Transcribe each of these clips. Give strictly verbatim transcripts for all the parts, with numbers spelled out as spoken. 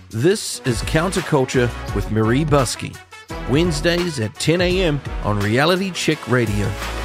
This is Counterculture with Marie Buskey, Wednesdays at ten a.m. on Reality Check Radio.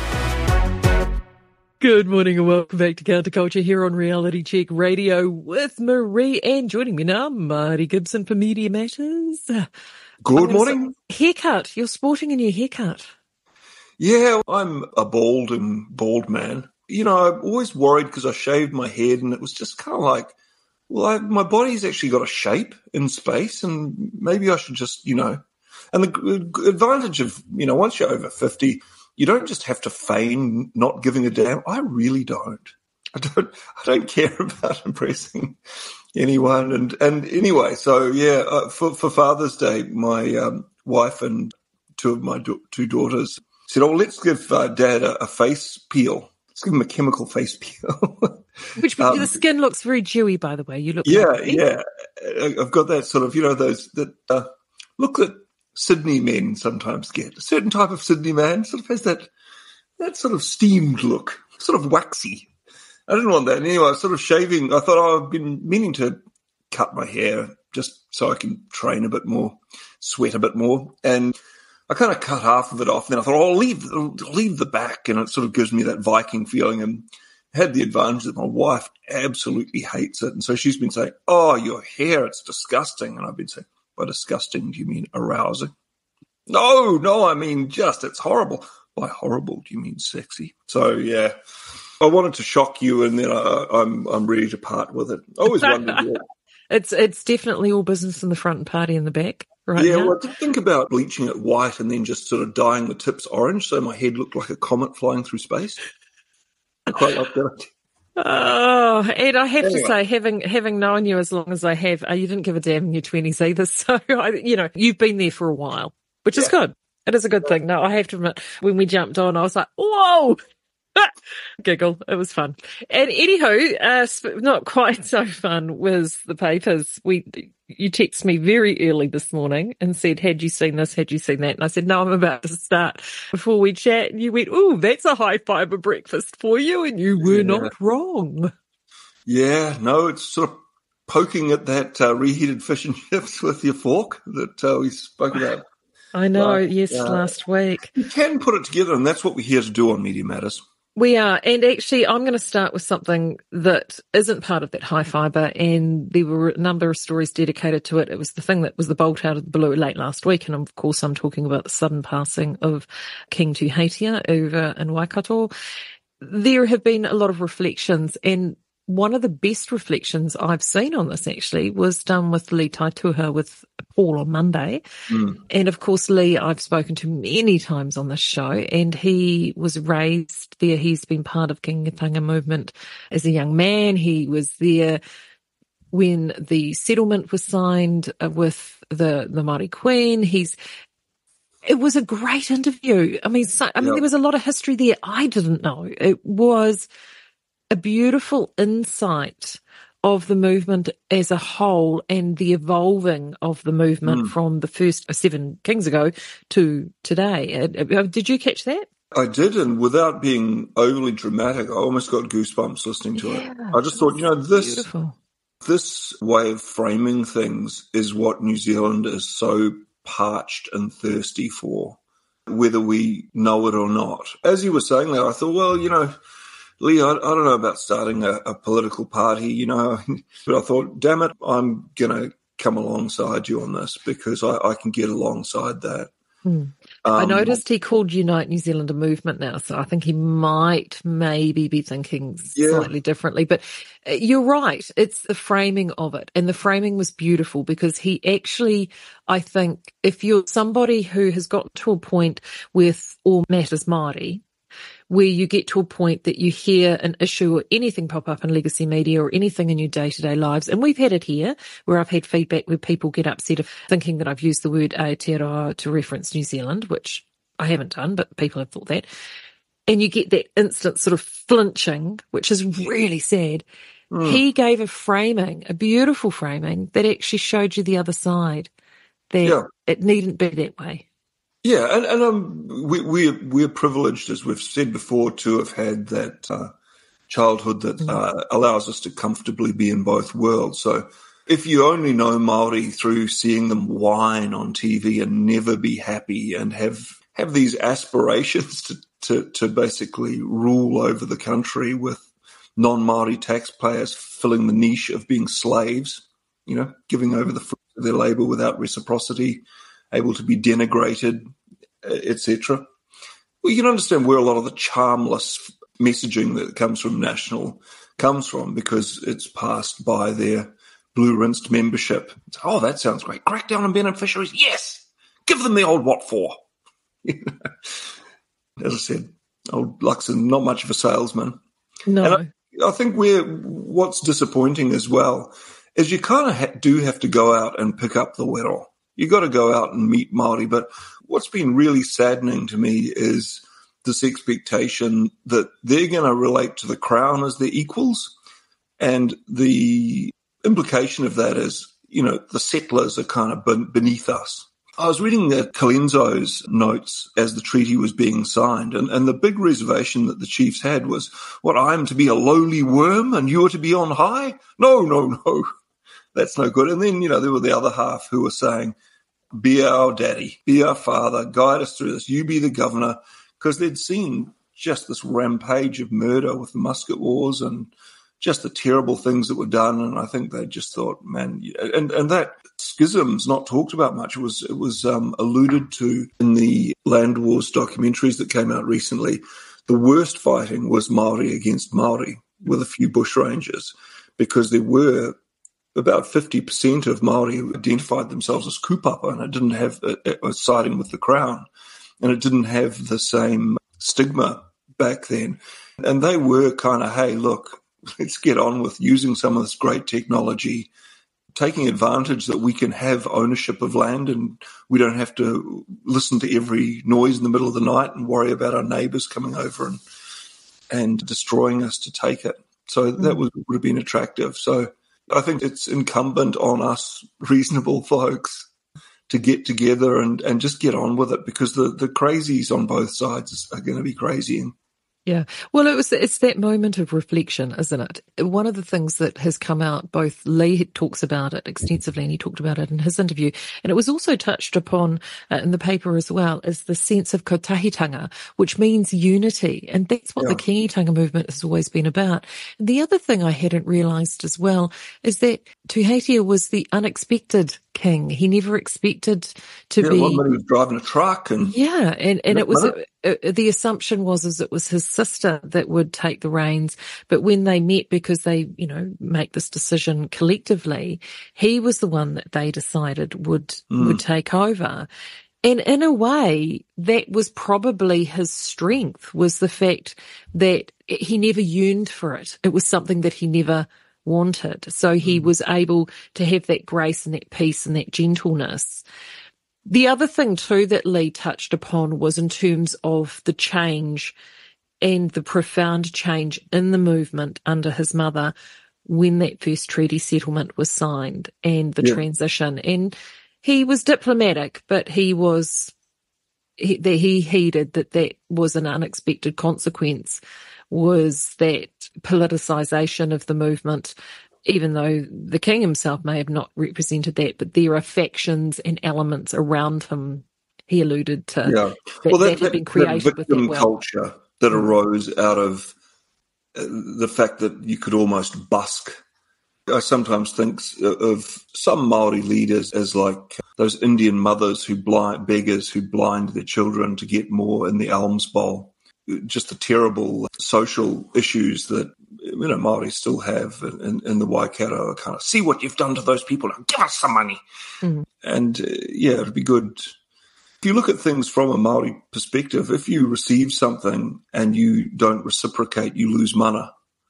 Good morning and welcome back to Counterculture here on Reality Check Radio with Marie, and joining me now, Marty Gibson for Media Matters. Good morning. Haircut. You're sporting a new haircut. Yeah, I'm a bald and bald man. You know, I'm always worried because I shaved my head and it was just kind of like, well, I, my body's actually got a shape in space and maybe I should just, you know. And the advantage of, you know, once you're over fifty, you don't just have to feign not giving a damn. I really don't. I don't I don't care about impressing anyone. And, and anyway, so yeah, uh, for, for Father's Day, my um, wife and two of my do- two daughters said, oh, let's give uh, Dad a, a face peel. Let's give him a chemical face peel. Which um, the skin looks very dewy, by the way. You look yeah, like yeah. I've got that sort of, you know, those that uh, look that Sydney men sometimes get. A certain type of Sydney man sort of has that that sort of steamed look, sort of waxy. I didn't want that. And anyway, I was sort of shaving. I thought, oh, I've been meaning to cut my hair just so I can train a bit more, sweat a bit more, and I kind of cut half of it off. Then I thought, oh, I'll leave, I'll leave the back, and it sort of gives me that Viking feeling. And had the advantage that my wife absolutely hates it, and so she's been saying, "Oh, your hair, it's disgusting." And I've been saying, "By disgusting, do you mean arousing?" No, no, I mean just it's horrible. By horrible, do you mean sexy? So yeah, I wanted to shock you, and then I, I'm I'm ready to part with it. I always wondered. Yeah. It's it's definitely all business in the front and party in the back. Right yeah, now. Well, I did think about bleaching it white and then just sort of dyeing the tips orange so my head looked like a comet flying through space. I quite like that. Oh, Ed, I have anyway. to say, having having known you as long as I have, uh, you didn't give a damn in your twenties either. So, I, you know, you've been there for a while, which yeah. is good. It is a good thing. No, I have to admit, when we jumped on, I was like, whoa! Giggle. It was fun. And anywho, uh, not quite so fun was the papers. We, you texted me very early this morning and said, had you seen this? Had you seen that? And I said, no, I'm about to start. Before we chat, and you went, ooh, that's a high fiber breakfast for you. And you were yeah. not wrong. Yeah, no, it's sort of poking at that uh, reheated fish and chips with your fork that uh, we spoke about. I know. Well, yes. uh, last week. You can put it together, and that's what we're here to do on Media Matters. We are. And actually, I'm going to start with something that isn't part of that high fibre. And there were a number of stories dedicated to it. It was the thing that was the bolt out of the blue late last week. And of course, I'm talking about the sudden passing of King Tuheitia over in Waikato. There have been a lot of reflections, and one of the best reflections I've seen on this actually was done with Lee Taituha with Paul on Monday. Mm. And of course, Lee, I've spoken to many times on this show, and he was raised there. He's been part of Kingatanga movement as a young man. He was there when the settlement was signed with the, the Māori Queen. He's, it was a great interview. I mean, so, I mean, yep. there was a lot of history there I didn't know. It was a beautiful insight of the movement as a whole and the evolving of the movement mm. from the first seven kings ago to today. Did you catch that? I did, and without being overly dramatic, I almost got goosebumps listening to yeah, it. I just thought, you know, this beautiful. this way of framing things is what New Zealand is so parched and thirsty for, whether we know it or not. As you were saying that, I thought, well, you know, Lee, I, I don't know about starting a, a political party, you know, but I thought, damn it, I'm going to come alongside you on this because I, I can get alongside that. Hmm. Um, I noticed he called Unite New Zealand a movement now, so I think he might maybe be thinking yeah. slightly differently. But you're right, it's the framing of it, and the framing was beautiful because he actually, I think, if you're somebody who has got to a point with All Matters Māori, where you get to a point that you hear an issue or anything pop up in legacy media or anything in your day-to-day lives. And we've had it here where I've had feedback where people get upset of thinking that I've used the word Aotearoa to reference New Zealand, which I haven't done, but people have thought that. And you get that instant sort of flinching, which is really sad. Mm. He gave a framing, a beautiful framing that actually showed you the other side, that yeah. it needn't be that way. Yeah, and, and um, we, we're, we're privileged, as we've said before, to have had that uh, childhood that uh, allows us to comfortably be in both worlds. So if you only know Māori through seeing them whine on T V and never be happy and have have these aspirations to, to, to basically rule over the country with non-Māori taxpayers filling the niche of being slaves, you know, giving over the fruit of their labour without reciprocity, able to be denigrated, et cetera. Well, you can understand where a lot of the charmless messaging that comes from National comes from, because it's passed by their blue-rinsed membership. It's, oh, that sounds great. Crack down on beneficiaries. Yes. Give them the old what for. As I said, old Luxon, not much of a salesman. No. And I, I think we're, what's disappointing as well is you kind of ha- do have to go out and pick up the wero. You got to go out and meet Māori. But what's been really saddening to me is this expectation that they're going to relate to the Crown as their equals. And the implication of that is, you know, the settlers are kind of ben- beneath us. I was reading uh, Colenso's notes as the treaty was being signed, and, and the big reservation that the chiefs had was, what, I am to be a lowly worm and you are to be on high? No, no, no. That's no good. And then, you know, there were the other half who were saying, be our daddy, be our father, guide us through this, you be the governor, because they'd seen just this rampage of murder with the musket wars and just the terrible things that were done. And I think they just thought, man, and, and that schism's not talked about much. It was, it was um, alluded to in the Land Wars documentaries that came out recently. The worst fighting was Māori against Māori with a few bushrangers, because there were about fifty percent of Māori who identified themselves as kupapa, and it didn't have a, a siding with the Crown, and it didn't have the same stigma back then. And they were kind of, hey, look, let's get on with using some of this great technology, taking advantage that we can have ownership of land and we don't have to listen to every noise in the middle of the night and worry about our neighbours coming over and and destroying us to take it. So mm. that would, would have been attractive. So I think it's incumbent on us reasonable folks to get together and, and just get on with it, because the, the crazies on both sides are going to be crazying. Yeah. Well, it was, it's that moment of reflection, isn't it? One of the things that has come out, both Lee talks about it extensively and he talked about it in his interview, and it was also touched upon uh, in the paper as well, is the sense of kotahitanga, which means unity. And that's what yeah. the Kingitanga movement has always been about. And the other thing I hadn't realised as well is that Tuheitia was the unexpected king. He never expected to yeah, be. One minute he was driving a truck, and yeah, and and it was uh, uh, the assumption was is it was his sister that would take the reins. But when they met, because they you know make this decision collectively, he was the one that they decided would mm. would take over. And in a way, that was probably his strength, was the fact that he never yearned for it. It was something that he never wanted. So he was able to have that grace and that peace and that gentleness. The other thing too that Lee touched upon was in terms of the change and the profound change in the movement under his mother when that first treaty settlement was signed and the yeah. transition. And he was diplomatic, but he was, he, he heeded that that was an unexpected consequence, was that politicisation of the movement, even though the king himself may have not represented that, but there are factions and elements around him, he alluded to, yeah. that, well, that, that had been created that with that victim well. culture that arose out of the fact that you could almost busk. I sometimes think of some Māori leaders as like those Indian mothers who blind, beggars who blind their children to get more in the alms bowl. Just the terrible social issues that, you know, Māori still have in, in the Waikato, are kind of, see what you've done to those people, now give us some money. Mm-hmm. And, uh, yeah, it'd be good. If you look at things from a Māori perspective, if you receive something and you don't reciprocate, you lose mana.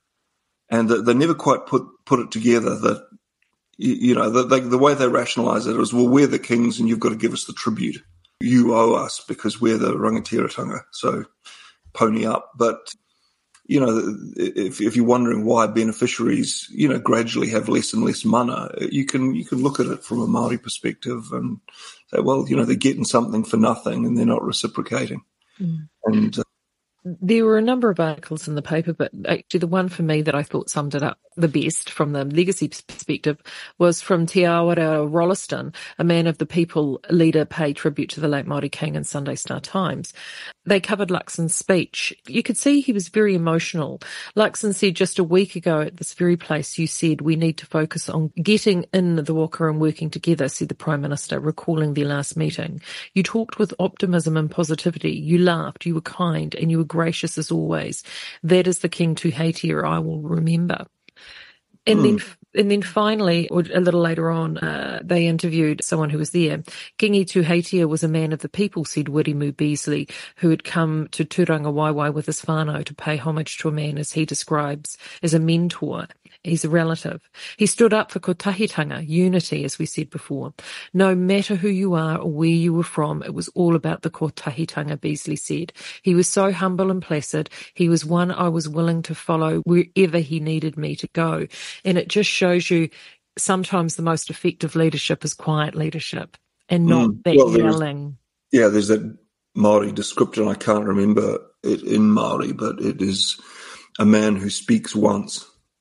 And they never quite put, put it together that, you, you know, the, they, the way they rationalise it is, well, we're the kings and you've got to give us the tribute. You owe us because we're the rangatiratanga. So pony up. But, you know, if, if you're wondering why beneficiaries, you know, gradually have less and less mana, you can you can look at it from a Māori perspective and say, well, you know, they're getting something for nothing and they're not reciprocating. Mm. And uh, There were a number of articles in the paper, but actually the one for me that I thought summed it up the best from the legacy perspective was from Te Awara Rolleston, a man of the people leader, paid tribute to the late Māori King in Sunday Star Times. They covered Luxon's speech. You could see he was very emotional. Luxon said just a week ago at this very place, you said we need to focus on getting in the waka and working together, said the Prime Minister, recalling their last meeting. You talked with optimism and positivity. You laughed, you were kind, and you were gracious as always. That is the King Tuheitia I will remember. And mm. then and then finally, or a little later on, uh, they interviewed someone who was there. Kingi Tuheitia was a man of the people, said Wirimu Beasley, who had come to Turanga Waiwai with his whānau to pay homage to a man as he describes as a mentor. He's a relative. He stood up for kotahitanga, unity, as we said before. No matter who you are or where you were from, it was all about the kotahitanga, Beasley said. He was so humble and placid. He was one I was willing to follow wherever he needed me to go. And it just shows you sometimes the most effective leadership is quiet leadership and not mm, that well, yelling. Yeah, there's that Māori description. I can't remember it in Māori, but it is a man who speaks once.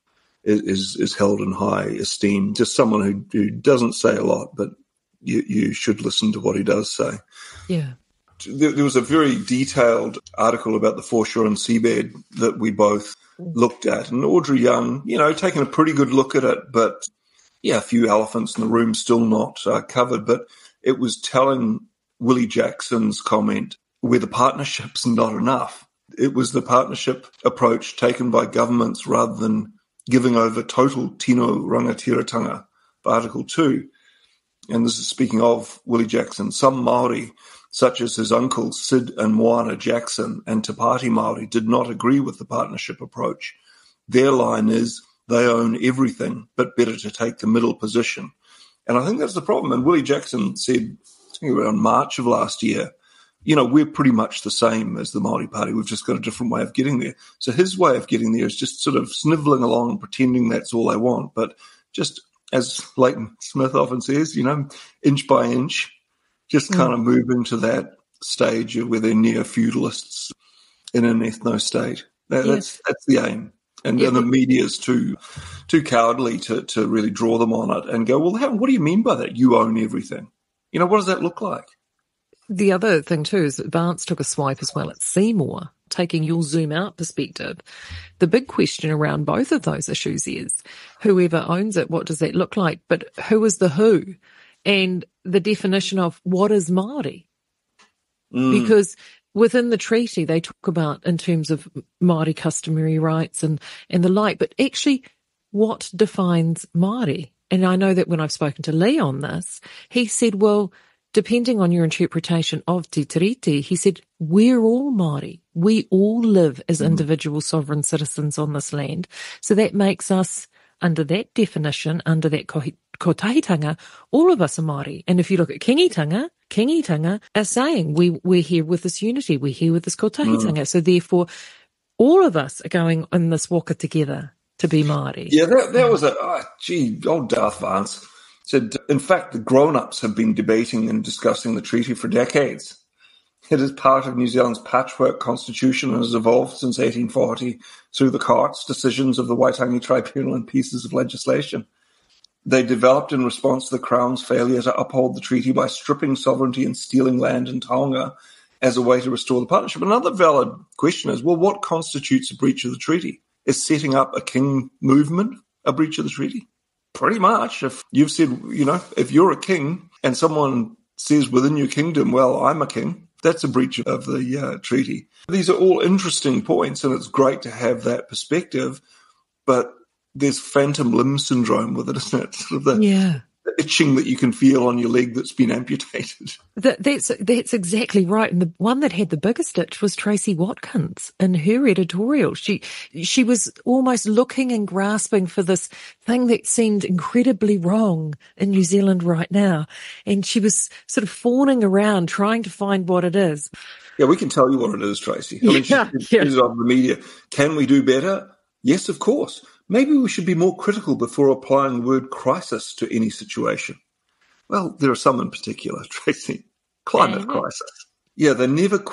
Is is held in high esteem. Just someone who, who doesn't say a lot, but you, you should listen to what he does say. Yeah. There, there was a very detailed article about the foreshore seabed that we both looked at, and Audrey Young, you know, taking a pretty good look at it, but yeah, a few elephants in the room still not uh, covered. But it was telling Willie Jackson's comment where the partnership's not enough. It was the partnership approach taken by governments rather than giving over total tino rangatiratanga by Article two. And this is speaking of Willie Jackson. Some Māori, such as his uncles Sid and Moana Jackson and Te Pāti Māori, did not agree with the partnership approach. Their line is, they own everything, but better to take the middle position. And I think that's the problem. And Willie Jackson said, I think around March of last year, you know, we're pretty much the same as the Māori Party. We've just got a different way of getting there. So his way of getting there is just sort of snivelling along and pretending that's all they want. But just as Leighton Smith often says, you know, inch by inch, just mm. kind of moving to that stage where they're neo-feudalists in an ethno-state. That, yes. That's that's the aim. And, yeah. and the media's too too cowardly to, to really draw them on it and go, well, how, what do you mean by that? You own everything. You know, what does that look like? The other thing too is that Vance took a swipe as well at Seymour, taking your zoom out perspective. The big question around both of those issues is whoever owns it, what does that look like? But who is the who? And the definition of what is Māori? Mm. Because within the treaty, they talk about in terms of Māori customary rights and, and the like, but actually what defines Māori? And I know that when I've spoken to Lee on this, he said, well, depending on your interpretation of Te Tiriti, he said, we're all Māori. We all live as individual sovereign citizens on this land. So that makes us, under that definition, under that kotahitanga, all of us are Māori. And if you look at Kingitanga, Kingitanga are saying we, we're here with this unity, we're here with this kotahitanga. Mm. So therefore, all of us are going in this waka together to be Māori. Yeah, that, that was a, oh, gee, old Darth Vance said, in fact, the grown-ups have been debating and discussing the treaty for decades. It is part of New Zealand's patchwork constitution and has evolved since eighteen forty through the courts, decisions of the Waitangi Tribunal and pieces of legislation. They developed in response to the Crown's failure to uphold the treaty by stripping sovereignty and stealing land in Taonga as a way to restore the partnership. Another valid question is, well, what constitutes a breach of the treaty? Is setting up a king movement a breach of the treaty? Pretty much. If you've said, you know, if you're a king and someone says within your kingdom, well, I'm a king, that's a breach of the uh, treaty. These are all interesting points, and it's great to have that perspective, but there's phantom limb syndrome with it, isn't it? Sort of the, yeah. the itching that you can feel on your leg that's been amputated. That, that's that's exactly right. And the one that had the biggest itch was Tracy Watkins in her editorial. She she was almost looking and grasping for this thing that seemed incredibly wrong in New Zealand right now. And she was sort of fawning around trying to find what it is. Yeah, we can tell you what it is, Tracy. I mean, yeah, she, yeah. she's of the media. Can we do better? Yes, of course. Maybe we should be more critical before applying the word crisis to any situation. Well, there are some in particular, Tracy. Climate mm-hmm. crisis. Yeah, they never quite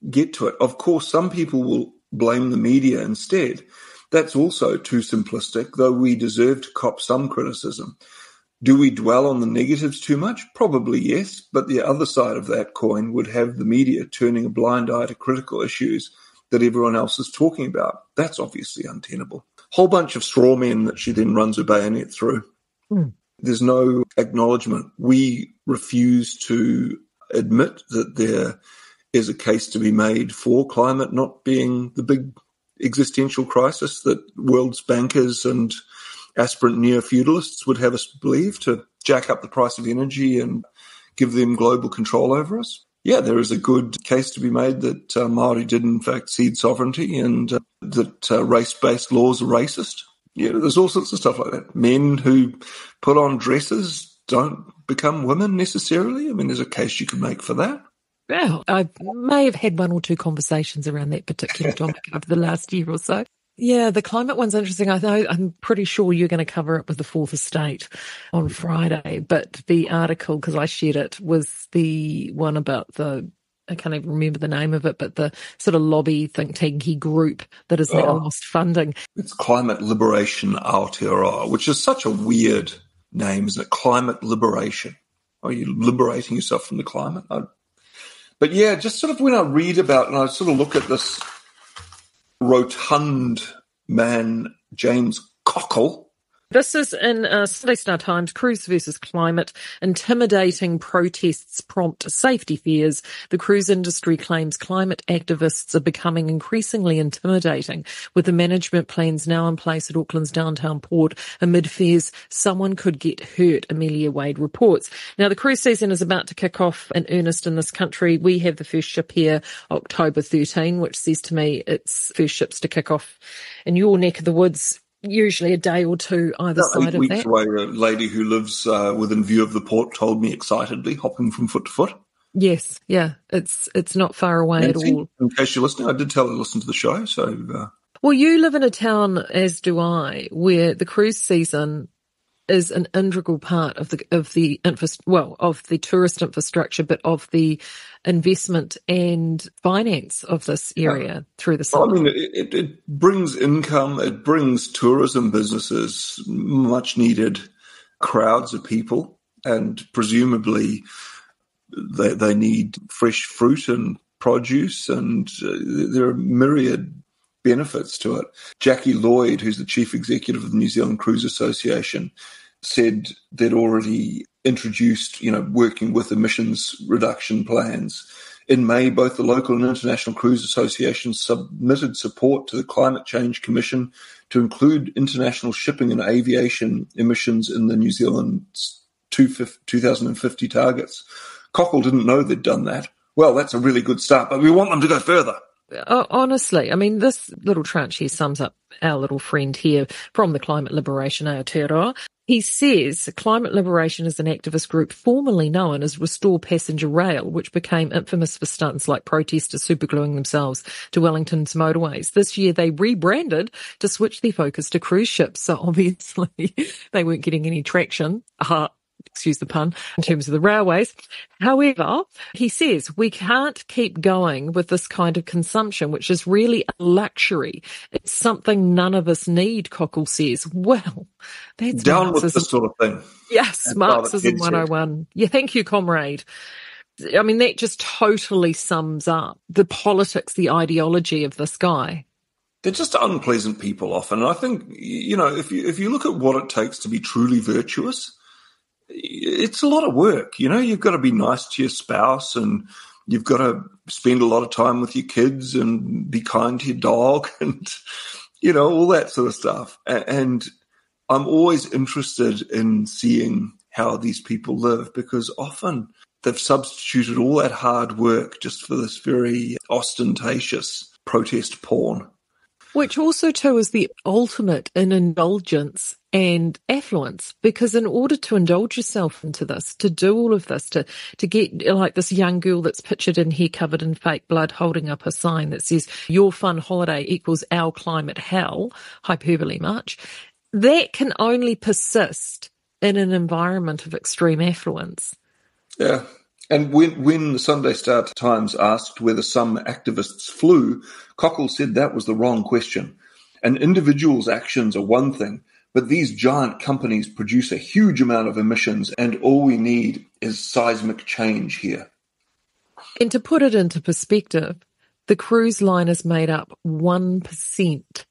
get to it. Of course, some people will blame the media instead. That's also too simplistic, though we deserve to cop some criticism. Do we dwell on the negatives too much? Probably yes, but the other side of that coin would have the media turning a blind eye to critical issues that everyone else is talking about. That's obviously untenable. Whole bunch of straw men that she then runs her bayonet through. Mm. There's no acknowledgement. We refuse to admit that there is a case to be made for climate not being the big existential crisis that world's bankers and aspirant neo-feudalists would have us believe to jack up the price of energy and give them global control over us. Yeah, there is a good case to be made that uh, Māori did in fact cede sovereignty and uh, that uh, race-based laws are racist. Yeah, there's all sorts of stuff like that. Men who put on dresses don't become women necessarily. I mean, there's a case you could make for that. Well, I may have had one or two conversations around that particular topic over the last year or so. Yeah, the climate one's interesting. I know, I'm pretty sure you're going to cover it with the Fourth Estate on Friday, but the article, because I shared it, was the one about the, I can't even remember the name of it, but the sort of lobby think tanky group that has now oh, lost funding. It's Climate Liberation Aotearoa, which is such a weird name, isn't it? Climate Liberation. Are you liberating yourself from the climate? I, but yeah, just sort of when I read about and I sort of look at this rotund man, James Cockle. This is in uh, Sunday Star Times, Cruise versus Climate, intimidating protests prompt safety fears. The cruise industry claims climate activists are becoming increasingly intimidating, with the management plans now in place at Auckland's downtown port amid fears someone could get hurt, Amelia Wade reports. Now, the cruise season is about to kick off in earnest in this country. We have the first ship here October thirteenth, which says to me it's first ships to kick off in your neck of the woods, usually a day or two either About side eight of weeks that. Away, a lady who lives uh, within view of the port told me excitedly, hopping from foot to foot. Yes, yeah, it's it's not far away Nancy, at all. In case you're listening, I did tell her to listen to the show. So, uh... Well, you live in a town, as do I, where the cruise season is an integral part of the of the infra- well of the tourist infrastructure, but of the investment and finance of this area yeah. through the summer. Well, I mean, it, it brings income, it brings tourism businesses, much needed crowds of people, and presumably they they need fresh fruit and produce, and uh, there are myriad benefits to it. Jackie Lloyd, who's the chief executive of the New Zealand Cruise Association, said they'd already introduced, you know, working with emissions reduction plans. In May, both the local and international cruise associations submitted support to the Climate Change Commission to include international shipping and aviation emissions in the New Zealand two thousand fifty targets. Cockle didn't know they'd done that. Well, that's a really good start, but we want them to go further. Honestly, I mean, this little tranche here sums up our little friend here from the Climate Liberation Aotearoa. He says Climate Liberation is an activist group formerly known as Restore Passenger Rail, which became infamous for stunts like protesters supergluing themselves to Wellington's motorways. This year they rebranded to switch their focus to cruise ships, so obviously they weren't getting any traction. Uh, excuse the pun, in terms of the railways. However, he says we can't keep going with this kind of consumption, which is really a luxury. It's something none of us need, Cockle says. Well, that's down Marxism. With this sort of thing. Yes, that's Marxism one oh one. Yeah, thank you, comrade. I mean, that just totally sums up the politics, the ideology of this guy. They're just unpleasant people often. And I think, you know, if you if you look at what it takes to be truly virtuous, it's a lot of work. You know, you've got to be nice to your spouse, and you've got to spend a lot of time with your kids and be kind to your dog and, you know, all that sort of stuff. And I'm always interested in seeing how these people live, because often they've substituted all that hard work just for this very ostentatious protest porn. Which also, too, is the ultimate in indulgence and affluence, because in order to indulge yourself into this, to do all of this, to, to get like this young girl that's pictured in here covered in fake blood holding up a sign that says, your fun holiday equals our climate hell, hyperbole much, that can only persist in an environment of extreme affluence. Yeah. And when, when the Sunday Star Times asked whether some activists flew, Cockle said that was the wrong question. An individual's actions are one thing, but these giant companies produce a huge amount of emissions, and all we need is seismic change here. And to put it into perspective, the cruise liners made up one percent,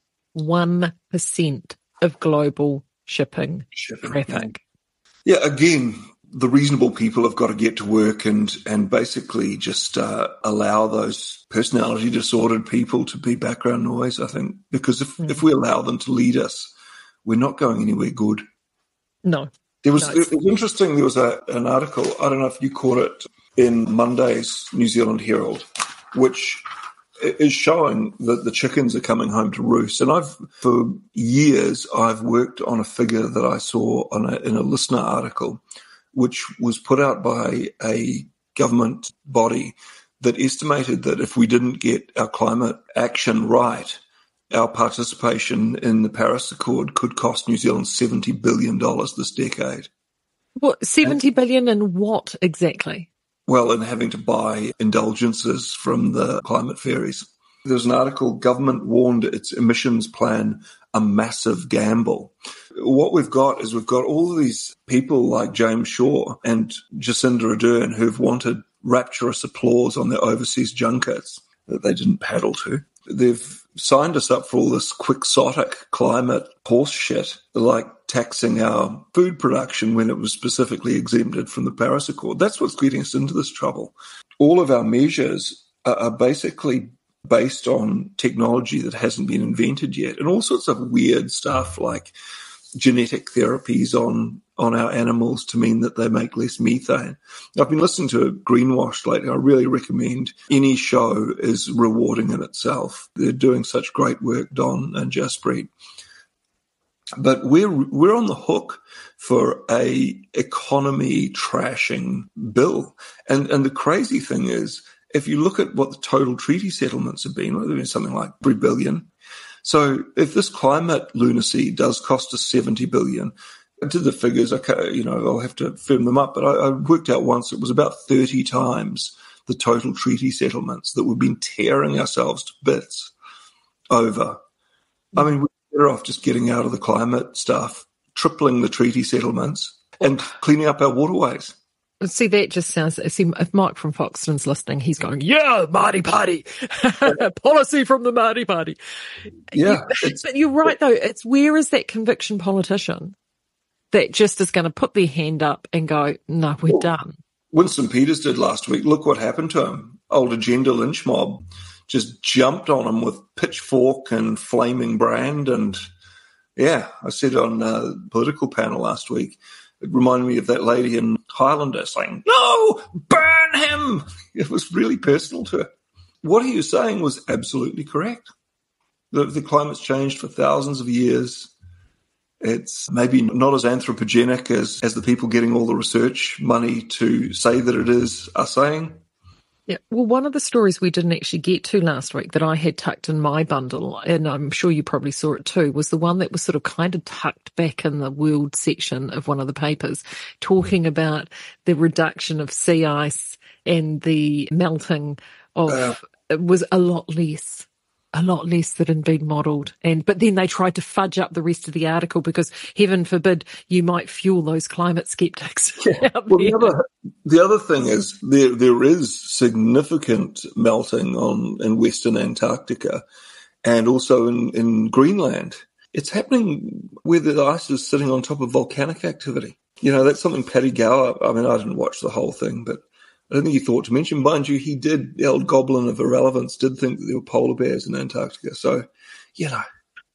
one percent of global shipping, shipping traffic. Yeah, again, the reasonable people have got to get to work and, and basically just uh, allow those personality disordered people to be background noise, I think, because if, mm. if we allow them to lead us, we're not going anywhere good. No. There was, no, it was interesting, there was a, an article, I don't know if you caught it, in Monday's New Zealand Herald, which is showing that the chickens are coming home to roost. And I've, for years, I've worked on a figure that I saw on a, in a listener article, which was put out by a government body that estimated that if we didn't get our climate action right, our participation in the Paris Accord could cost New Zealand seventy billion dollars this decade. What, seventy billion dollars in what exactly? Well, in having to buy indulgences from the climate fairies. There's an article, government warned its emissions plan a massive gamble. What we've got is we've got all of these people like James Shaw and Jacinda Ardern who've wanted rapturous applause on their overseas junkets that they didn't paddle to. They've signed us up for all this quixotic climate horse shit, like taxing our food production when it was specifically exempted from the Paris Accord. That's what's getting us into this trouble. All of our measures are, are basically based on technology that hasn't been invented yet, and all sorts of weird stuff like genetic therapies on on our animals to mean that they make less methane. I've been listening to Greenwashed lately. I really recommend. Any show is rewarding in itself. They're doing such great work, Don and Jaspreet. But we're we're on the hook for a economy trashing bill. And and the crazy thing is, if you look at what the total treaty settlements have been, well, they've been something like three billion. So if this climate lunacy does cost us seventy billion, I did the figures, okay, you know, I'll have to firm them up, but I, I worked out once it was about thirty times the total treaty settlements that we've been tearing ourselves to bits over. I mean, we're better off just getting out of the climate stuff, tripling the treaty settlements and cleaning up our waterways. See, that just sounds, see, if Mike from Foxton's listening, he's going, yeah, Māori Party, policy from the Māori Party. Yeah. You, but you're right, though. It's where is that conviction politician that just is going to put their hand up and go, no, we're well, done. Winston Peters did last week. Look what happened to him. Old agenda lynch mob just jumped on him with pitchfork and flaming brand. And, yeah, I said on a political panel last week, it reminded me of that lady in Highlander saying, no, burn him. It was really personal to her. What he was saying was absolutely correct. The, the climate's changed for thousands of years. It's maybe not as anthropogenic as, as the people getting all the research money to say that it is are saying. Yeah, well, one of the stories we didn't actually get to last week that I had tucked in my bundle, and I'm sure you probably saw it too, was the one that was sort of kind of tucked back in the world section of one of the papers, talking about the reduction of sea ice and the melting of, uh, it was a lot less. A lot less that had been modelled. And but then they tried to fudge up the rest of the article because, heaven forbid, you might fuel those climate skeptics. Yeah. Well, the other, the other thing is there there is significant melting on in Western Antarctica and also in, in Greenland. It's happening where the ice is sitting on top of volcanic activity. You know, that's something Paddy Gower, I mean, I didn't watch the whole thing, but I don't think he thought to mention. Mind you, he did, the old goblin of irrelevance, did think that there were polar bears in Antarctica. So, you know.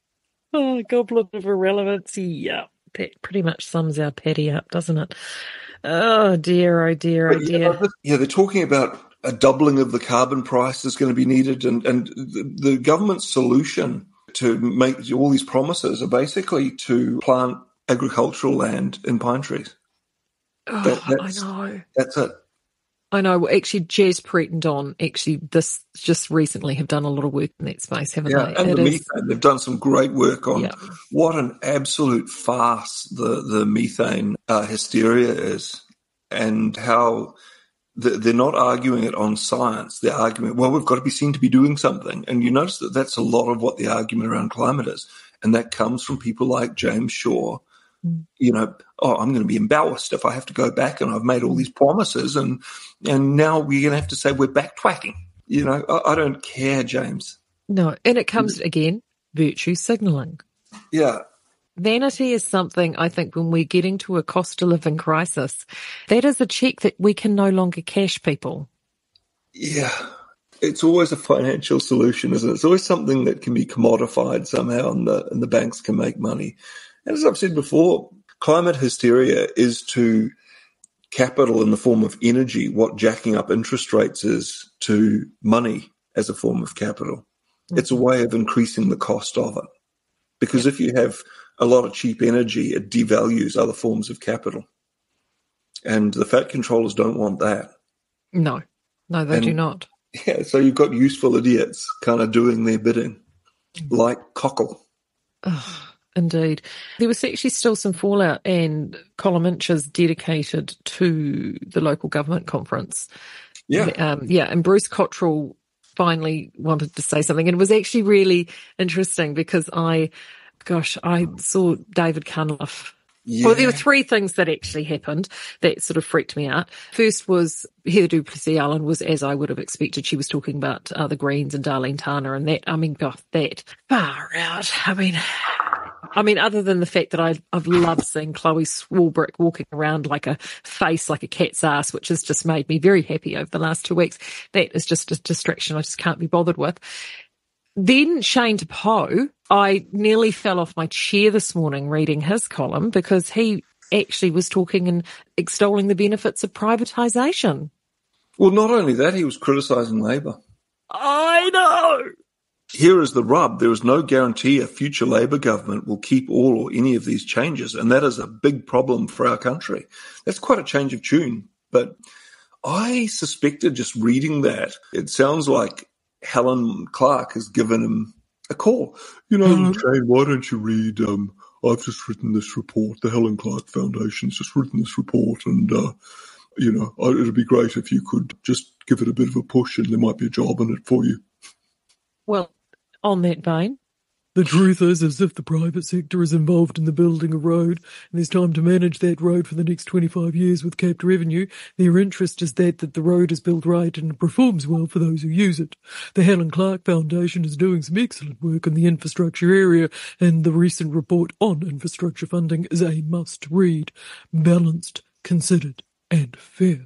Oh, goblin of irrelevance. Yeah, that pretty much sums our Paddy up, doesn't it? Oh, dear, oh, dear, oh, but, dear. Yeah, yeah, they're talking about a doubling of the carbon price is going to be needed. And, and the, the government's solution to make all these promises are basically to plant agricultural land in pine trees. Oh, that, I know. That's it. I know. Well, actually, Jaspreet and Don actually this just recently have done a lot of work in that space, haven't yeah, they? And it the is, methane. They've done some great work on yeah. what an absolute farce the, the methane uh, hysteria is and how they're not arguing it on science. They're arguing, well, we've got to be seen to be doing something. And you notice that that's a lot of what the argument around climate is. And that comes from people like James Shaw. Mm. You know, oh, I'm going to be embarrassed if I have to go back and I've made all these promises and and now we're going to have to say we're backtracking. You know, I, I don't care, James. No, and it comes, again, virtue signalling. Yeah. Vanity is something, I think, when we're getting to a cost of living crisis, that is a check that we can no longer cash people. Yeah. It's always a financial solution, isn't it? It's always something that can be commodified somehow and the, and the banks can make money. And as I've said before, climate hysteria is to capital in the form of energy what jacking up interest rates is to money as a form of capital. Mm-hmm. It's a way of increasing the cost of it. Because if you have a lot of cheap energy, it devalues other forms of capital. And the fat controllers don't want that. No, no, they and, do not. Yeah, so you've got useful idiots kind of doing their bidding, mm. like Cockle. Oh, indeed. There was actually still some fallout, and column inches dedicated to the local government conference. Yeah. Um, yeah, and Bruce Cottrell finally wanted to say something. And it was actually really interesting because I, gosh, I saw David Cunliffe. Yeah. Well, there were three things that actually happened that sort of freaked me out. First was Heather du Plessis-Allen was, as I would have expected, she was talking about uh, the Greens and Darlene Tana and that, I mean, gosh, that far out. I mean, I mean, other than the fact that I, I've loved seeing Chloe Swarbrick walking around like a face, like a cat's ass, which has just made me very happy over the last two weeks. That is just a distraction I just can't be bothered with. Then Shane DePoe, I nearly fell off my chair this morning reading his column because he actually was talking and extolling the benefits of privatisation. Well, not only that, he was criticising Labor. I know. Here is the rub. There is no guarantee a future Labor government will keep all or any of these changes, and that is a big problem for our country. That's quite a change of tune. But I suspected just reading that, it sounds like Helen Clark has given him a call. You know, mm-hmm. Shane, why don't you read, um, I've just written this report, the Helen Clark Foundation's just written this report, and, uh, you know, it'd be great if you could just give it a bit of a push and there might be a job in it for you. Well, on that vein, the truth is, as if the private sector is involved in the building of road, and there's time to manage that road for the next twenty-five years with capped revenue, their interest is that, that the road is built right and performs well for those who use it. The Helen Clark Foundation is doing some excellent work in the infrastructure area, and the recent report on infrastructure funding is a must-read, balanced, considered, and fair.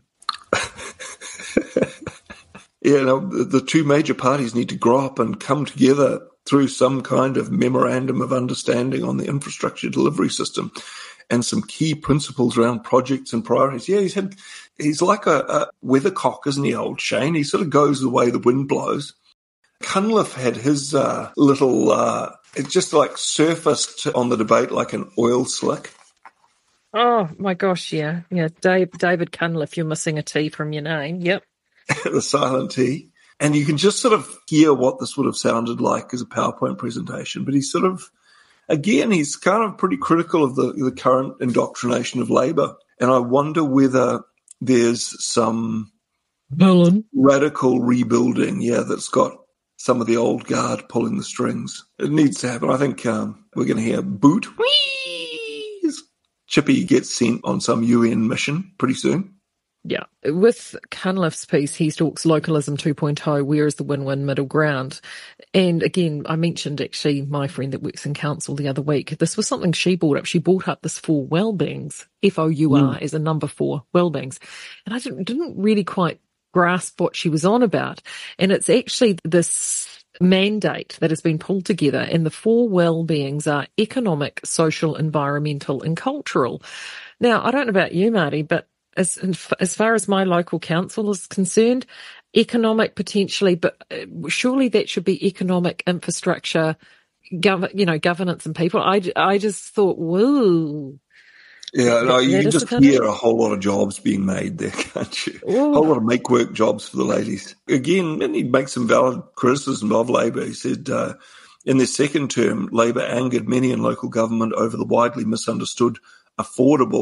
Yeah, no, the two major parties need to grow up and come together through some kind of memorandum of understanding on the infrastructure delivery system and some key principles around projects and priorities. Yeah, he's had, he's like a, a weathercock, isn't he, old Shane? He sort of goes the way the wind blows. Cunliffe had his uh, little, uh, it just like surfaced on the debate like an oil slick. Oh, my gosh, yeah. Yeah, Dave, David Cunliffe, you're missing a T from your name. Yep. The silent T. And you can just sort of hear what this would have sounded like as a PowerPoint presentation. But he's sort of, again, he's kind of pretty critical of the, the current indoctrination of Labor. And I wonder whether there's some Helen. radical rebuilding, yeah, that's got some of the old guard pulling the strings. It needs to happen. I think um, we're going to hear boot. Whee! Chippy gets sent on some U N mission pretty soon. Yeah. With Cunliffe's piece, he talks localism two point oh, where is the win-win middle ground? And again, I mentioned actually my friend that works in council the other week. This was something she brought up. She brought up this four well-beings, F O U R, mm. as a number four well-beings. And I didn't, didn't really quite grasp what she was on about. And it's actually this mandate that has been pulled together, and the four well-beings are economic, social, environmental, and cultural. Now, I don't know about you, Marty, but As as far as my local council is concerned, economic potentially, but surely that should be economic, infrastructure, gov- you know, governance and people. I, I just thought, whoa. Yeah, no, you can just hear a whole lot of jobs being made there, can't you? Ooh. A whole lot of make-work jobs for the ladies. Again, and he makes some valid criticism of Labor. He said, uh, in their second term, Labor angered many in local government over the widely misunderstood affordable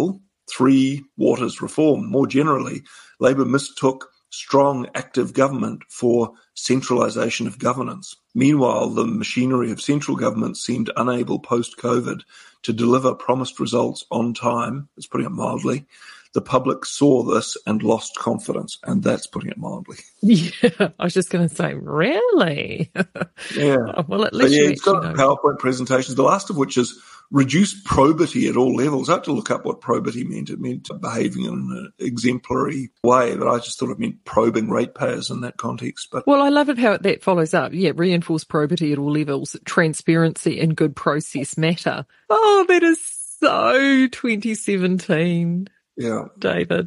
Three, Waters reform. More generally, Labour mistook strong, active government for centralisation of governance. Meanwhile, the machinery of central government seemed unable post-COVID to deliver promised results on time. That's putting it mildly. The public saw this and lost confidence, and that's putting it mildly. Yeah, I was just going to say, really? Yeah. Oh, well, at least so, yeah, you it's got actually know. PowerPoint presentations, the last of which is reduce probity at all levels. I had to look up what probity meant. It meant behaving in an exemplary way, but I just thought it meant probing ratepayers in that context. But Well, I love it how that follows up. Yeah, reinforce probity at all levels, transparency and good process matter. Oh, that is so twenty seventeen. yeah, David.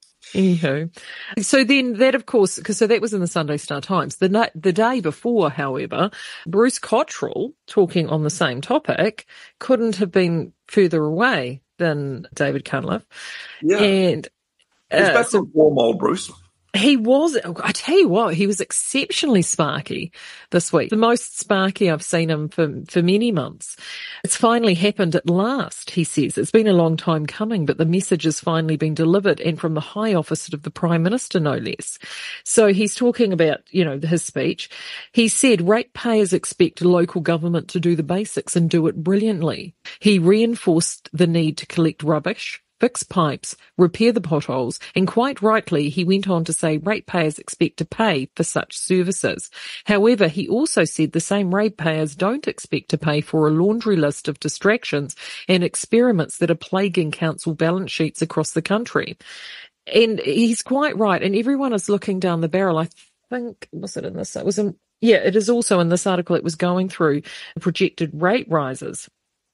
Anywho, so then that, of course, because so that was in the Sunday Star Times. The na- the day before, however, Bruce Cottrell, talking on the same topic, couldn't have been further away than David Cunliffe. yeah. And It's uh, back so to warm old Bruce. he was, I tell you what, he was exceptionally sparky this week. The most sparky I've seen him for, for many months. It's finally happened at last, he says. It's been a long time coming, but the message has finally been delivered, and from the high office of the Prime Minister, no less. So he's talking about, you know, his speech. He said ratepayers expect local government to do the basics and do it brilliantly. He reinforced the need to collect rubbish, fix pipes, repair the potholes, and quite rightly, he went on to say ratepayers expect to pay for such services. However, he also said the same ratepayers don't expect to pay for a laundry list of distractions and experiments that are plaguing council balance sheets across the country. And he's quite right, and everyone is looking down the barrel. I think, was it in this? It was in, yeah, it is also in this article. It was going through projected rate rises.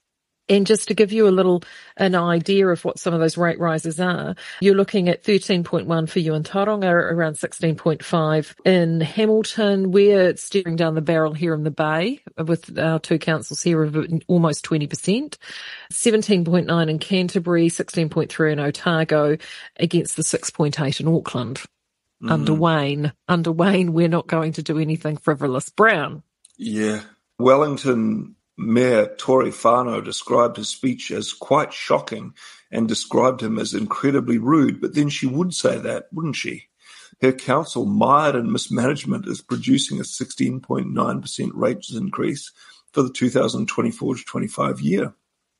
And just to give you a little, an idea of what some of those rate rises are, you're looking at thirteen point one for you in Tauranga, around sixteen point five in Hamilton. We're staring down the barrel here in the Bay with our two councils here of almost twenty percent. seventeen point nine in Canterbury, sixteen point three in Otago, against the six point eight in Auckland. Mm. Under Wayne. Under Wayne, we're not going to do anything frivolous. Brown. Yeah. Wellington Mayor Tory Whanau described his speech as quite shocking and described him as incredibly rude, but then she would say that, wouldn't she? Her council, mired in mismanagement, is producing a sixteen point nine percent rates increase for the two thousand twenty-four to twenty-five year.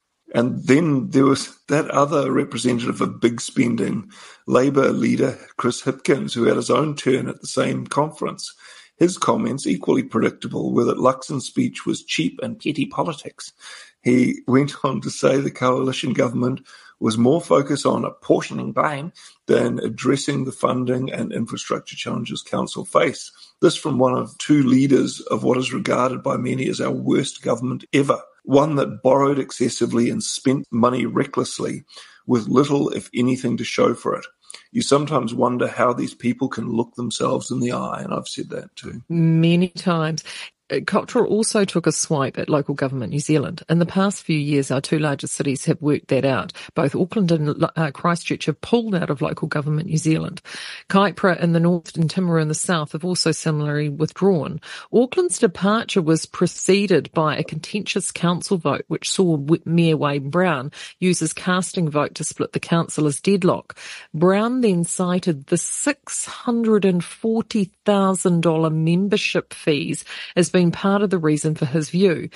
And then there was that other representative of big spending, Labour leader Chris Hipkins, who had his own turn at the same conference. His comments, equally predictable, were that Luxon's speech was cheap and petty politics. He went on to say the coalition government was more focused on apportioning blame than addressing the funding and infrastructure challenges council face. This from one of two leaders of what is regarded by many as our worst government ever, one that borrowed excessively and spent money recklessly with little, if anything, to show for it. You sometimes wonder how these people can look themselves in the eye, and I've said that too. Many times. Cottrell also took a swipe at local government New Zealand. In the past few years, our two largest cities have worked that out. Both Auckland and uh, Christchurch have pulled out of local government New Zealand. Kaipara in the north and Timaru in the south have also similarly withdrawn. Auckland's departure was preceded by a contentious council vote, which saw Mayor Wayne Brown use his casting vote to split the council as deadlock. Brown then cited the six hundred forty thousand dollars membership fees as been part of the reason for his view.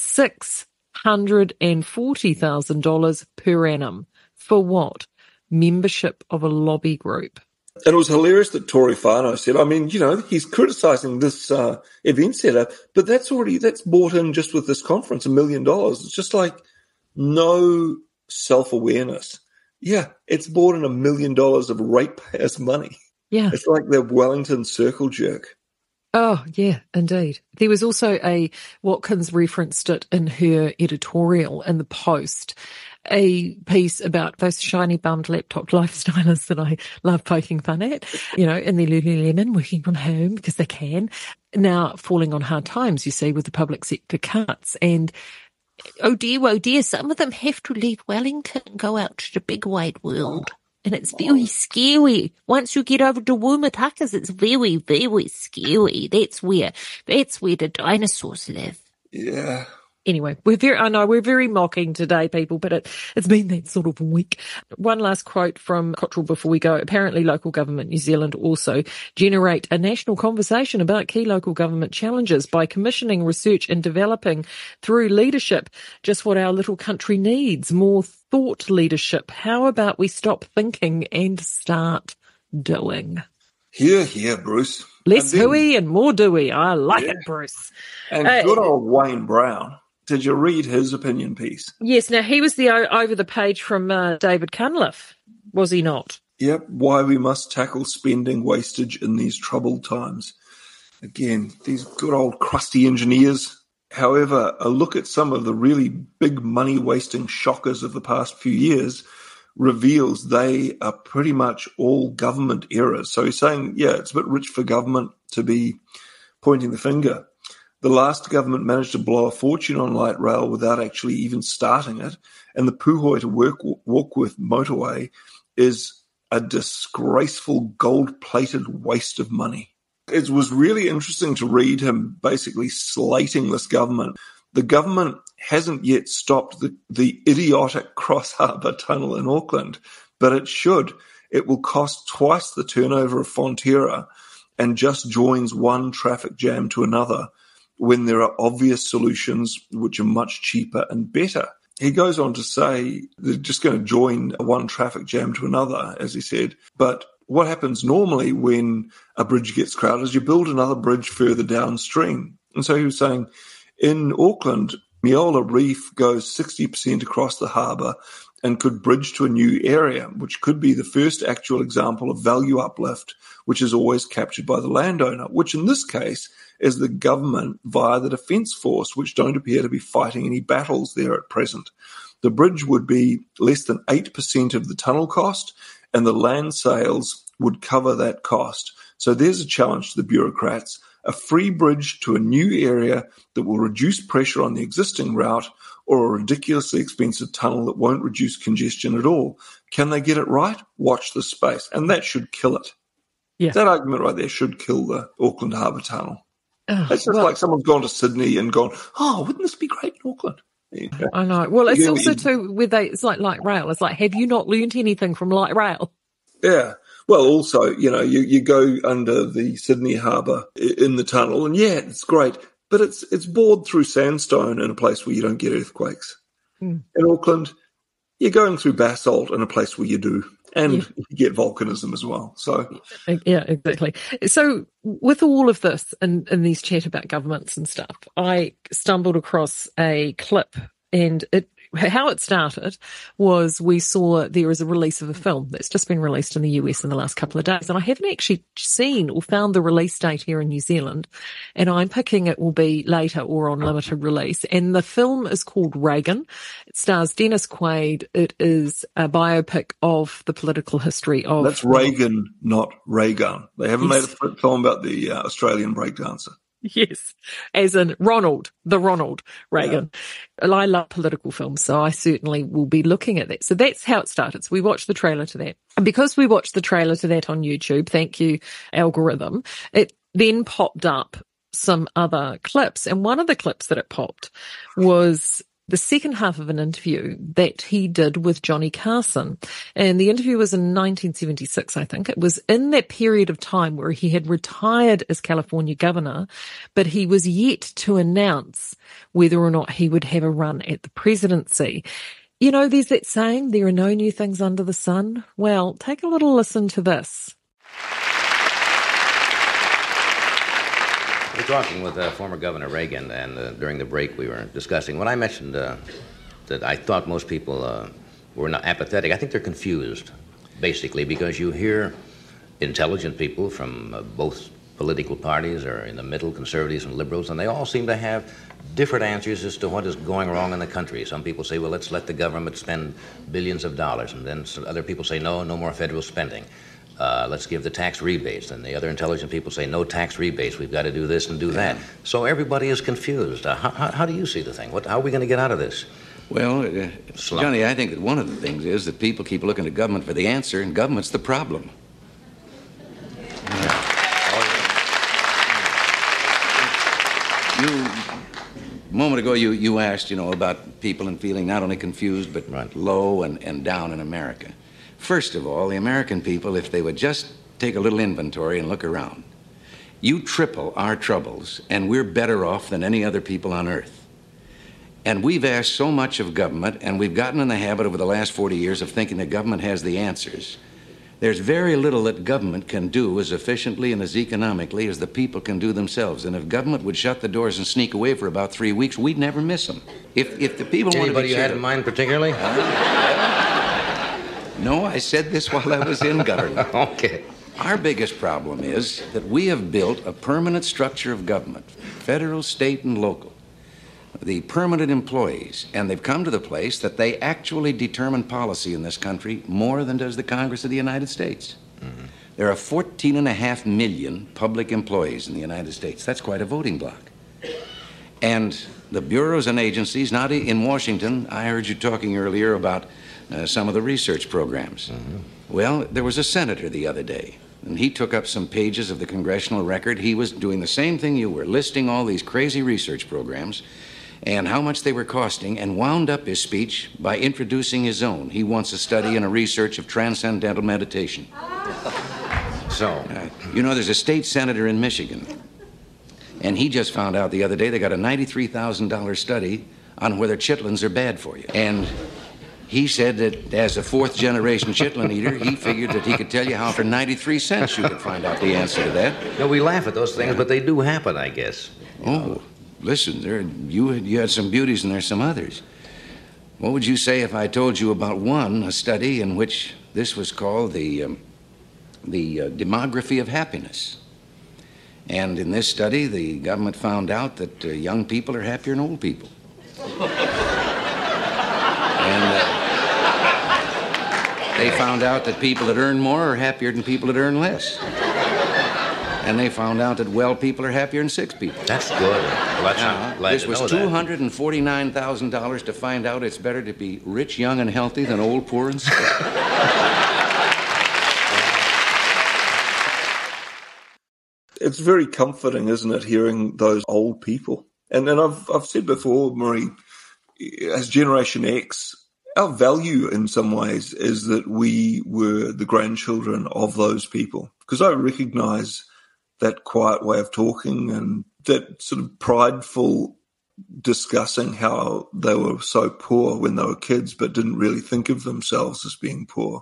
six hundred forty thousand dollars per annum. For what? Membership of a lobby group. And it was hilarious that Tory Whanau said, I mean, you know, he's criticising this uh, event setup, but that's already, that's bought in just with this conference, a million dollars. It's just like no self-awareness. Yeah, it's bought in a million dollars of ratepayers' money. Yeah. It's like the Wellington circle jerk. Oh, yeah, indeed. There was also a, Watkins referenced it in her editorial in the Post, a piece about those shiny bummed laptop lifestylers that I love poking fun at, you know, in their Lululemon, working from home because they can, now falling on hard times, you see, with the public sector cuts. And oh dear, oh dear, some of them have to leave Wellington and go out to the big wide world. And it's very scary. Once you get over to Woomatakas, it's very, very scary. That's where, that's where the dinosaurs live. Yeah. Anyway, we're very, I know we're very mocking today, people, but it, it's been that sort of week. One last quote from Cottrell before we go. Apparently local government New Zealand also generate a national conversation about key local government challenges by commissioning research and developing through leadership just what our little country needs, more thought leadership. How about we stop thinking and start doing? Here, here, Bruce. Less And then- hooey and more doughy. I like Yeah. it, Bruce. And Uh, good old Wayne Brown. Did you read his opinion piece? Yes, now he was the o- over the page from uh, David Cunliffe, was he not? Yep, why we must tackle spending wastage in these troubled times. Again, these good old crusty engineers. However, a look at some of the really big money-wasting shockers of the past few years reveals they are pretty much all government errors. So he's saying, yeah, it's a bit rich for government to be pointing the finger. The last government managed to blow a fortune on light rail without actually even starting it. And the Puhoi to work, Warkworth motorway is a disgraceful gold-plated waste of money. It was really interesting to read him basically slating this government. The government hasn't yet stopped the, the idiotic Cross Harbour Tunnel in Auckland, but it should. It will cost twice the turnover of Fonterra and just joins one traffic jam to another when there are obvious solutions which are much cheaper and better. He goes on to say they're just going to join one traffic jam to another, as he said. But what happens normally when a bridge gets crowded is you build another bridge further downstream. And so he was saying in Auckland, Miola Reef goes sixty percent across the harbour and could bridge to a new area, which could be the first actual example of value uplift, which is always captured by the landowner, which in this case is the government via the Defence Force, which don't appear to be fighting any battles there at present. The bridge would be less than eight percent of the tunnel cost, and the land sales would cover that cost. So there's a challenge to the bureaucrats, a free bridge to a new area that will reduce pressure on the existing route, or a ridiculously expensive tunnel that won't reduce congestion at all. Can they get it right? Watch this space. And that should kill it. Yeah. That argument right there should kill the Auckland Harbour Tunnel. Oh, It's just well, like someone's gone to Sydney and gone, oh, wouldn't this be great in Auckland? There you go. I know. Well, it's Yeah, also you- too with they. It's like light rail. It's like, have you not learnt anything from light rail? Yeah. Well, also, you know, you, you go under the Sydney Harbour i- in the tunnel, and yeah, it's great, but it's it's bored through sandstone in a place where you don't get earthquakes. Mm. In Auckland, you're going through basalt in a place where you do, and Yeah. you get volcanism as well. So, Yeah, exactly. So with all of this and, and these chat about governments and stuff, I stumbled across a clip, and it how it started was we saw there is a release of a film that's just been released in the U S in the last couple of days, and I haven't actually seen or found the release date here in New Zealand, and I'm picking it will be later or on limited release. And the film is called Reagan. It stars Dennis Quaid. It is a biopic of the political history of that's Reagan, not Raygun. They haven't Yes. made a film about the uh, Australian breakdancer. Yes, as in Ronald, the Ronald Reagan. Yeah. I love political films, so I certainly will be looking at that. So that's how it started. So we watched the trailer to that. And because we watched the trailer to that on YouTube, thank you, algorithm, it then popped up some other clips. And one of the clips that it popped was the second half of an interview that he did with Johnny Carson. And the interview was in nineteen seventy-six, I think. It was in that period of time where he had retired as California governor, but he was yet to announce whether or not he would have a run at the presidency. You know, there's that saying, there are no new things under the sun. Well, take a little listen to this. We're talking with uh, former Governor Reagan, and uh, during the break we were discussing, when I mentioned uh, that I thought most people uh, were not apathetic, I think they're confused, basically, because you hear intelligent people from uh, both political parties or in the middle, conservatives and liberals, and they all seem to have different answers as to what is going wrong in the country. Some people say, well, let's let the government spend billions of dollars, and then some other people say, no, no more federal spending. Uh, let's give the tax rebates. And the other intelligent people say, no tax rebates. We've got to do this and do that. So everybody is confused. Uh, how, how, how do you see the thing? What, how are we going to get out of this? Well, uh, Johnny, I think that one of the things is that people keep looking to government for the answer, and government's the problem. Yeah. You A moment ago, you, you asked, you know, about people and feeling not only confused, but Right. low and, and down in America. First of all, the American people, if they would just take a little inventory and look around, you triple our troubles, and we're better off than any other people on earth. And we've asked so much of government, and we've gotten in the habit over the last forty years of thinking that government has the answers. There's very little that government can do as efficiently and as economically as the people can do themselves. And if government would shut the doors and sneak away for about three weeks, we'd never miss them. If, if the people want to Anybody be you had cheered- in mind particularly? No, I said this while I was in government. Okay. Our biggest problem is that we have built a permanent structure of government, federal, state, and local. The permanent employees, and they've come to the place that they actually determine policy in this country more than does the Congress of the United States. Mm-hmm. There are fourteen and a half million public employees in the United States. That's quite a voting bloc. And the bureaus and agencies, not in Washington, I heard you talking earlier about uh, some of the research programs. Mm-hmm. Well, there was a senator the other day, and he took up some pages of the congressional record. He was doing the same thing you were, listing all these crazy research programs and how much they were costing, and wound up his speech by introducing his own. He wants a study and a research of transcendental meditation. So, uh, you know, there's a state senator in Michigan, and he just found out the other day they got a ninety-three thousand dollars study on whether chitlins are bad for you. And he said that as a fourth-generation chitlin eater, he figured that he could tell you how for ninety-three cents you could find out the answer to that. no, we laugh at those things, but they do happen, I guess. Oh, listen, there you, you had some beauties and there's some others. What would you say if I told you about one, a study in which this was called the, um, the uh, demography of happiness? And in this study, the government found out that uh, young people are happier than old people. And uh, they found out that people that earn more are happier than people that earn less. And they found out that well people are happier than sick people. That's good. Well, that's Now, I'm glad this to was know two that. hundred forty-nine thousand dollars to find out it's better to be rich, young, and healthy than old, poor, and sick. It's very comforting, isn't it, hearing those old people? And then I've I've said before, Marie, as Generation X, our value in some ways is that we were the grandchildren of those people. Because I recognize that quiet way of talking and that sort of prideful discussing how they were so poor when they were kids but didn't really think of themselves as being poor.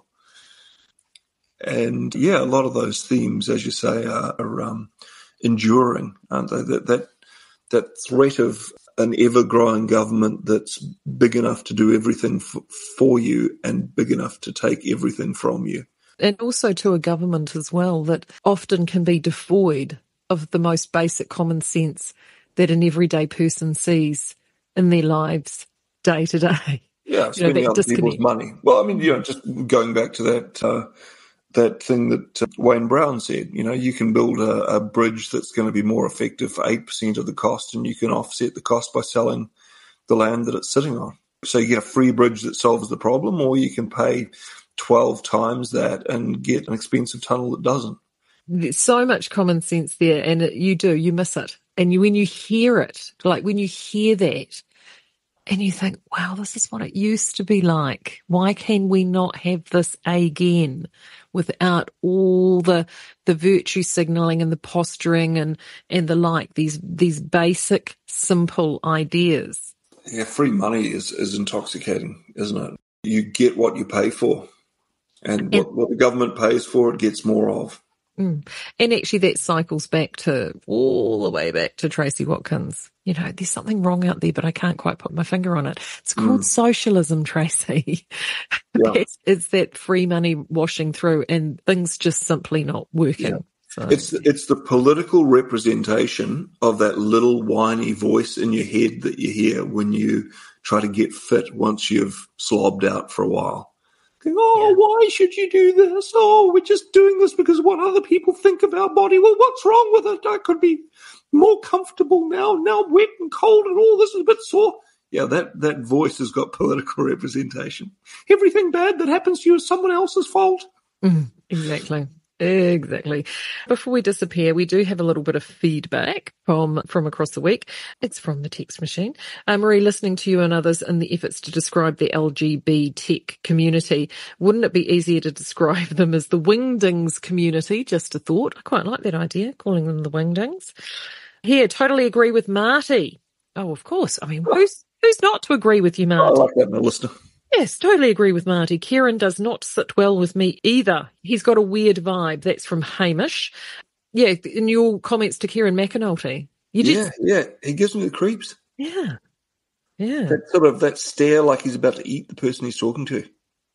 And yeah, a lot of those themes, as you say, are, are um, enduring, aren't they? That, that that threat of an ever-growing government that's big enough to do everything f- for you and big enough to take everything from you. And also to a government as well that often can be devoid of the most basic common sense that an everyday person sees in their lives day to day. Yeah, spending you know, other people's money. Well, I mean, you know, just going back to that uh, that thing that uh, Wayne Brown said, you know, you can build a, a bridge that's going to be more effective for eight percent of the cost, and you can offset the cost by selling the land that it's sitting on. So you get a free bridge that solves the problem, or you can pay twelve times that and get an expensive tunnel that doesn't. There's so much common sense there, and it, you do, you miss it. And you, when you hear it, like when you hear that, and you think, wow, this is what it used to be like. Why can we not have this again without all the the virtue signalling and the posturing and, and the like, these these basic, simple ideas? Yeah, free money is, is intoxicating, isn't it? You get what you pay for. And what, what the government pays for, it gets more of. Mm. And actually that cycles back to all the way back to Tracy Watkins. You know, there's something wrong out there, but I can't quite put my finger on it. It's called mm. socialism, Tracy. Yeah. it's, it's that free money washing through and things just simply not working. Yeah. So, it's, it's the political representation of that little whiny voice in your head that you hear when you try to get fit once you've slobbed out for a while. Oh, yeah. Why should you do this? Oh, we're just doing this because what other people think of our body. Well, what's wrong with it? I could be more comfortable now. Now wet and cold and all this is a bit sore. Yeah, that, that voice has got political representation. Everything bad that happens to you is someone else's fault. Mm, exactly. Exactly. Before we disappear, we do have a little bit of feedback from from across the week. It's from the text machine. Uh, Marie, listening to you and others in the efforts to describe the L G B tech community, wouldn't it be easier to describe them as the wingdings community? Just a thought. I quite like that idea, calling them the wingdings. Here, totally agree with Marty. Oh, of course. I mean, who's who's not to agree with you, Marty? I like that, my listener. Yes, totally agree with Marty. Kieran does not sit well with me either. He's got a weird vibe. That's from Hamish. Yeah, in your comments to Kieran McAnulty. You just, yeah, yeah. He gives me the creeps. Yeah, yeah. That sort of, that stare like he's about to eat the person he's talking to.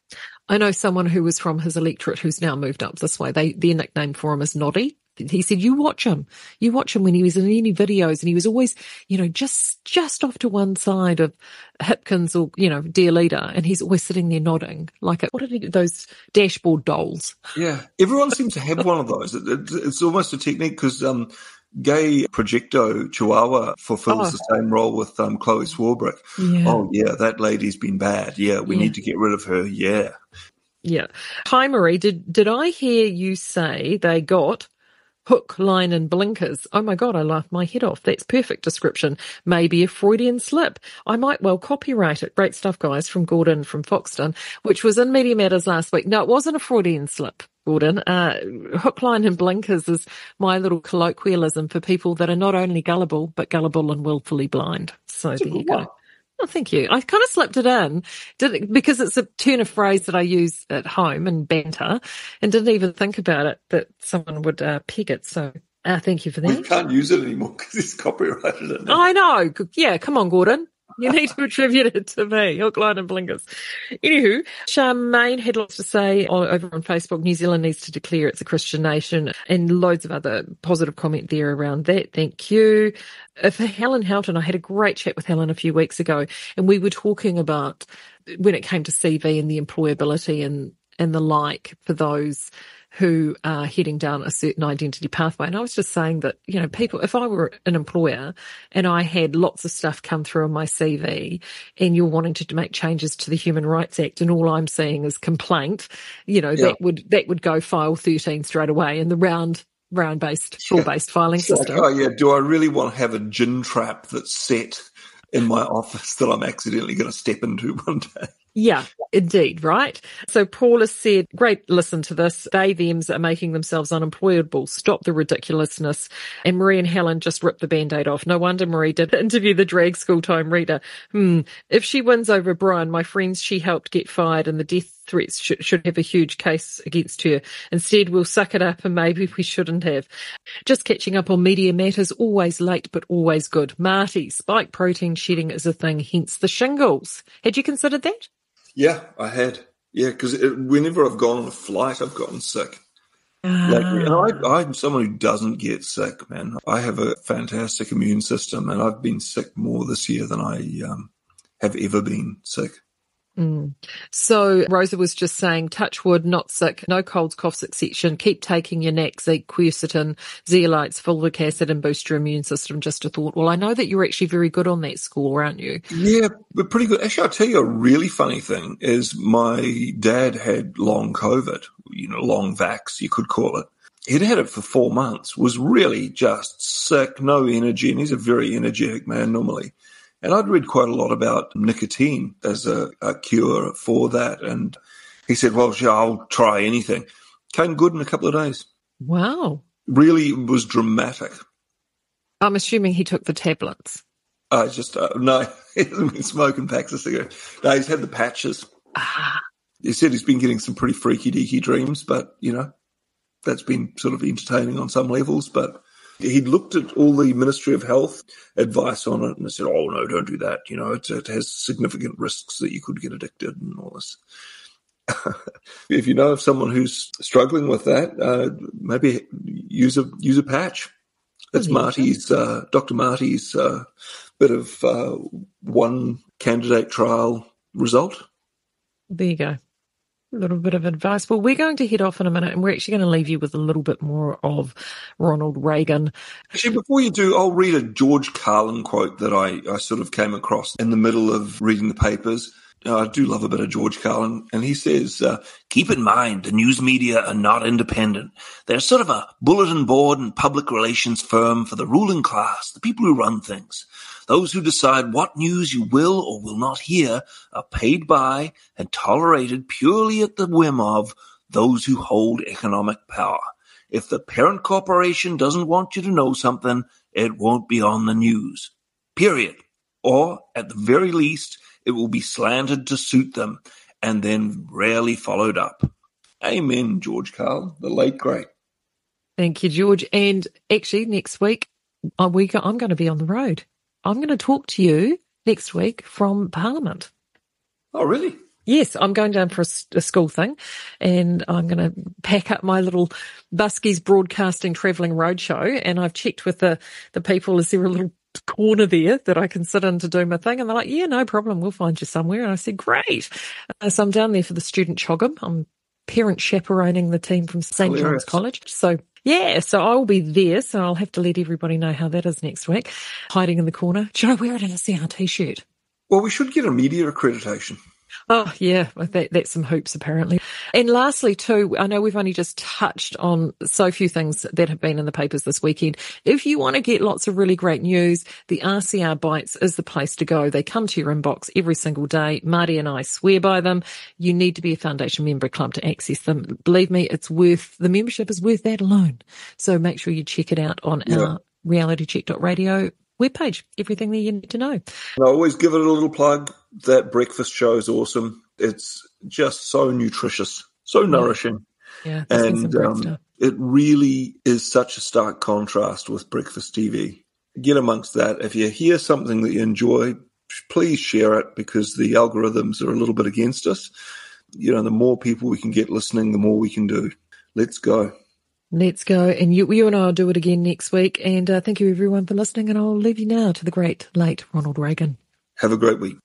I know someone who was from his electorate who's now moved up this way. They Their nickname for him is Noddy. He said, you watch him. You watch him when he was in any videos, and he was always, you know, just just off to one side of Hipkins or, you know, Dear Leader, and he's always sitting there nodding. Like, a, what are they, those dashboard dolls? Yeah, everyone seems to have one of those. It, it, it's almost a technique because um, Gay Projecto Chihuahua fulfills Oh. the same role with um, Chloe Swarbrick. Yeah. Oh, yeah, that lady's been bad. Yeah, we Yeah. need to get rid of her. Yeah. Yeah. Hi, Marie. Did, did I hear you say they got hook, line and blinkers? Oh my God, I laughed my head off. That's perfect description. Maybe a Freudian slip. I might well copyright it. Great stuff, guys, from Gordon from Foxton, which was in Media Matters last week. No, it wasn't a Freudian slip, Gordon. Uh, hook, line and blinkers is my little colloquialism for people that are not only gullible, but gullible and willfully blind. So there you go. Oh, thank you. I kind of slipped it in did it, because it's a turn of phrase that I use at home and banter, and didn't even think about it that someone would uh, peg it. So uh, thank you for We that. can't use it anymore because he's copyrighted it now. I know. Yeah, come on, Gordon. You need to attribute it to me. Hook, line and blinkers. Anywho, Charmaine had lots to say over on Facebook. New Zealand needs to declare it's a Christian nation, and loads of other positive comment there around that. Thank you. Uh, for Helen Houghton, I had a great chat with Helen a few weeks ago, and we were talking about when it came to C V and the employability and, and the like for those who are heading down a certain identity pathway. And I was just saying that, you know, people, if I were an employer and I had lots of stuff come through on my C V and you're wanting to make changes to the Human Rights Act and all I'm seeing is complaint, you know, Yeah. that would, that would go file thirteen straight away in the round, round based, floor based filing It's like, system. oh, yeah, do I really want to have a gin trap that's set in my office that I'm accidentally going to step into one day? Yeah, indeed, right? So Paula said, great, listen to this. They, thems are making themselves unemployable. Stop the ridiculousness. And Marie and Helen just ripped the Band-Aid off. No wonder Marie did interview the drag school time reader. Hmm. If she wins over Brian, my friends she helped get fired and the death threats should, should have a huge case against her. Instead, we'll suck it up and maybe we shouldn't have. Just catching up on Media Matters, always late but always good. Marty, spike protein shedding is a thing, hence the shingles. Had you considered that? Yeah, I had. Yeah, because whenever I've gone on a flight, I've gotten sick. Like, and I, I'm someone who doesn't get sick, man. I have a fantastic immune system, and I've been sick more this year than I um, have ever been sick. Mm. So Rosa was just saying, touch wood, not sick, no colds, coughs, et cetera. Keep taking your Naxi, quercetin, zeolites, fulvic acid, and boost your immune system. Just a thought. Well, I know that you're actually very good on that score, aren't you? Yeah, but pretty good. Actually, I'll tell you a really funny thing is my dad had long COVID, you know, long vax, you could call it. He'd had it for four months, was really just sick, no energy, and he's a very energetic man normally. And I'd read quite a lot about nicotine as a, a cure for that. And he said, well, sure, I'll try anything. Came good in a couple of days. Wow. Really was dramatic. I'm assuming he took the tablets. I just, uh, no, he hasn't been smoking packs of cigarettes. No, he's had the patches. Ah. He said he's been getting some pretty freaky deaky dreams, but, you know, that's been sort of entertaining on some levels. But he'd looked at all the Ministry of Health advice on it and said, oh, no, don't do that. You know, it, it has significant risks that you could get addicted and all this. If you know of someone who's struggling with that, uh, maybe use a use a patch. That's Yeah. Marty's, uh, Doctor Marty's uh, bit of uh, one candidate trial result. There you go. A little bit of advice. Well, we're going to head off in a minute and we're actually going to leave you with a little bit more of Ronald Reagan. Actually, before you do, I'll read a George Carlin quote that I, I sort of came across in the middle of reading the papers. Uh, I do love a bit of George Carlin, and he says, uh, keep in mind the news media are not independent. They're sort of a bulletin board and public relations firm for the ruling class, the people who run things. Those who decide what news you will or will not hear are paid by and tolerated purely at the whim of those who hold economic power. If the parent corporation doesn't want you to know something, it won't be on the news. Period. Or, at the very least, it will be slanted to suit them and then rarely followed up. Amen, George Carlin, the late great. Thank you, George. And actually, next week, I'm going to be on the road. I'm going to talk to you next week from Parliament. Oh, really? Yes, I'm going down for a, a school thing, and I'm going to pack up my little Buskies Broadcasting Travelling Roadshow, and I've checked with the, the people, is there a little corner there that I can sit in to do my thing? And they're like, yeah, no problem, we'll find you somewhere. And I said, great. Uh, so I'm down there for the student choggum. I'm parent chaperoning the team from Saint John's College. So yeah, so I'll be there. So I'll have to let everybody know how that is next week. Hiding in the corner. Should I wear it in a C R T-shirt? Well, we should get a media accreditation. Oh, yeah, that, that's some hoops, apparently. And lastly, too, I know we've only just touched on so few things that have been in the papers this weekend. If you want to get lots of really great news, the R C R Bites is the place to go. They come to your inbox every single day. Marty and I swear by them. You need to be a Foundation member club to access them. Believe me, it's worth, the membership is worth that alone. So make sure you check it out on yeah. our reality check dot radio webpage, everything that you need to know. I always give it a little plug. That breakfast show is awesome. It's just so nutritious, so nourishing. Yeah, and um, it really is such a stark contrast with breakfast T V. Get amongst that. If you hear something that you enjoy, please share it, because the algorithms are a little bit against us. You know, the more people we can get listening, the more we can do. Let's go. Let's go. And you, you and I will do it again next week. And uh, thank you, everyone, for listening. And I'll leave you now to the great, late Ronald Reagan. Have a great week.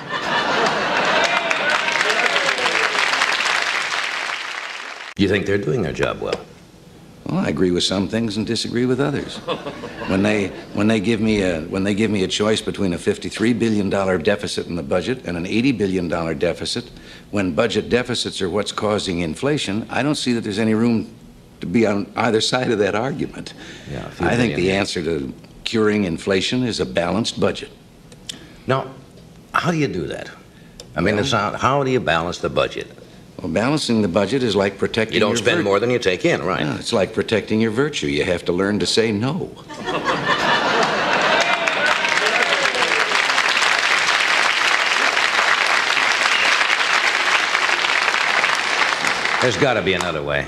You think they're doing their job well? Well, I agree with some things and disagree with others. When they when they give me a when they give me a choice between a fifty-three billion dollars deficit in the budget and an eighty billion dollars deficit, when budget deficits are what's causing inflation, I don't see that there's any room to be on either side of that argument. Yeah, I think the answer to curing inflation is a balanced budget. Now, how do you do that? I mean, well, it's not, how do you balance the budget? Well, balancing the budget is like protecting You don't your spend vir- more than you take in, right? Yeah, it's like protecting your virtue. You have to learn to say no. There's got to be another way.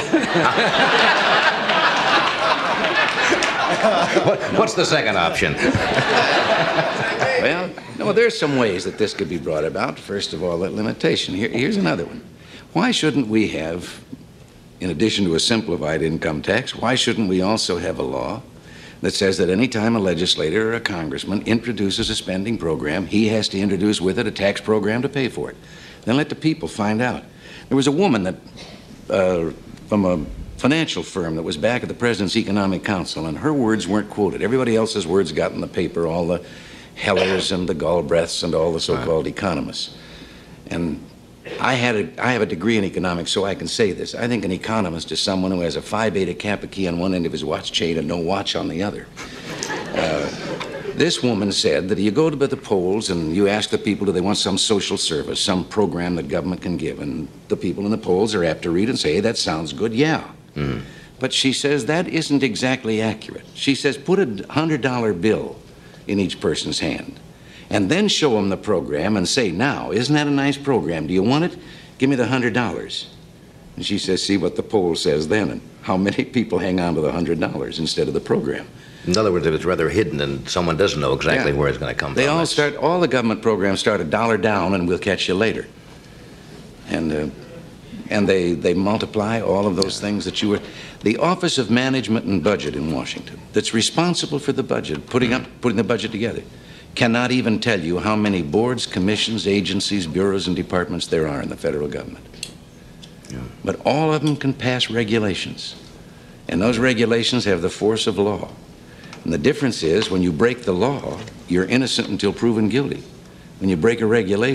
what, what's the second option? Well, no, there's some ways that this could be brought about. First of all, that limitation. Here, here's another one. Why shouldn't we have, in addition to a simplified income tax, why shouldn't we also have a law that says that any time a legislator or a congressman introduces a spending program, he has to introduce with it a tax program to pay for it? Then let the people find out. There was a woman that, uh, from a financial firm that was back at the President's Economic Council, and her words weren't quoted. Everybody else's words got in the paper, all the Hellers and the Galbraiths and all the so-called economists. And I had a, I have a degree in economics, so I can say this. I think an economist is someone who has a Phi Beta Kappa key on one end of his watch chain and no watch on the other. Uh, this woman said that you go to the polls and you ask the people, do they want some social service, some program that government can give? And the people in the polls are apt to read and say, hey, that sounds good, yeah. Mm. But she says that isn't exactly accurate. She says put a one hundred dollar bill in each person's hand, and then show them the program and say, now, isn't that a nice program? Do you want it? Give me the one hundred dollars. And she says, see what the poll says then, and how many people hang on to the one hundred dollars instead of the program. In other words, if it's rather hidden and someone doesn't know exactly yeah. where it's going to come they from. They all it's... start, all the government programs start a dollar down and we'll catch you later. And uh, and they, they multiply all of those things that you were... The Office of Management and Budget in Washington, that's responsible for the budget, putting up, putting the budget together, cannot even tell you how many boards, commissions, agencies, bureaus, and departments there are in the federal government. Yeah. But all of them can pass regulations. And those regulations have the force of law. And the difference is, when you break the law, you're innocent until proven guilty. When you break a regulation,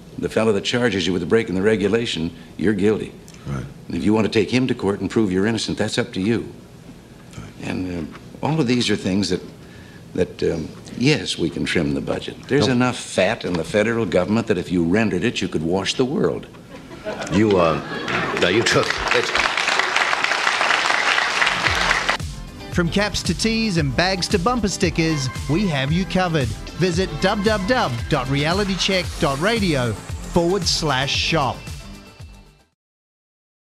the fellow that charges you with breaking the regulation, you're guilty. Right. And if you want to take him to court and prove you're innocent, that's up to you. Right. And uh, all of these are things that, that um, yes, we can trim the budget. There's Nope. enough fat in the federal government that if you rendered it, you could wash the world. You, uh, no, you took, it's, From caps to tees and bags to bumper stickers, we have you covered. Visit www.realitycheck.radio forward slash shop.